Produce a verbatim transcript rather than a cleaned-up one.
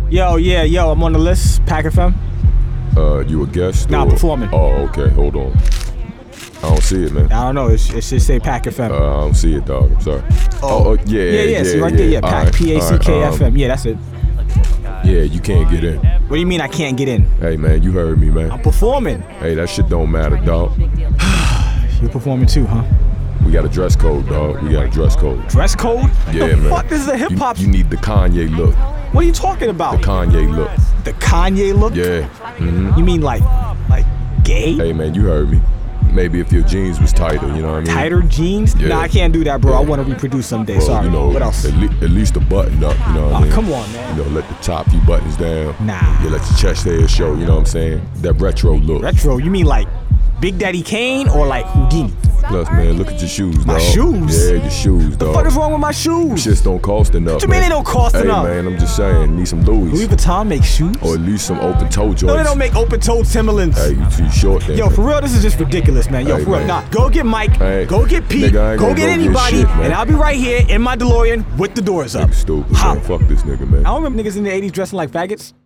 Yo, yeah, yo, I'm on the list. Pack F M. Uh, you a guest? Nah, or? performing. Oh, okay. Hold on. I don't see it, man. I don't know. It, sh- it should say Pack F M. Uh, I don't see it, dog. I'm sorry. Oh. Oh, yeah, yeah, yeah. yeah, See right yeah. there, yeah. Pack All right, P A C K all right, F M. um, Yeah, that's it. Yeah, you can't get in. What do you mean I can't get in? Hey, man, you heard me, man. I'm performing. Hey, that shit don't matter, dog. You're performing too, huh? We got a dress code, dog. We got a dress code. Dress code? Yeah, the man. fuck? This is a hip You, hop. you need the Kanye look. What are you talking about? The Kanye look. The Kanye look? Yeah. Mm-hmm. You mean like, like gay? Hey, man, you heard me. Maybe if your jeans was tighter, you know what I mean? Tighter jeans? Yeah. Nah, I can't do that, bro. Yeah. I want to reproduce someday. Well, Sorry. you know, What else? At, le- at least a button up, you know what Oh, I mean? come on, man. You know, let the top few buttons down. Nah. Yeah, let your chest hair show, you know what I'm saying? That retro look. Retro? You mean like Big Daddy Kane or like Houdini? Plus, man, look at your shoes, My dog. shoes? Yeah, your shoes, The dog. fuck is wrong with my shoes? Shits don't cost enough. What you mean man. they don't cost hey, enough? Hey, man, I'm just saying, need some Louis. Louis Vuitton makes shoes? Or at least some open toe joints. No, they don't make open-toed Timberlands. Hey, you too short then. Yo, for real, this is just ridiculous, man. Yo, Hey, for real, man. nah. Go get Mike, Hey, go get Pete, nigga, I ain't go gonna get go get anybody, shit, man. and I'll be right here in my DeLorean with the doors up. Nigga stupid, Holla. man. Fuck this nigga, man. I don't remember niggas in the eighties dressing like faggots.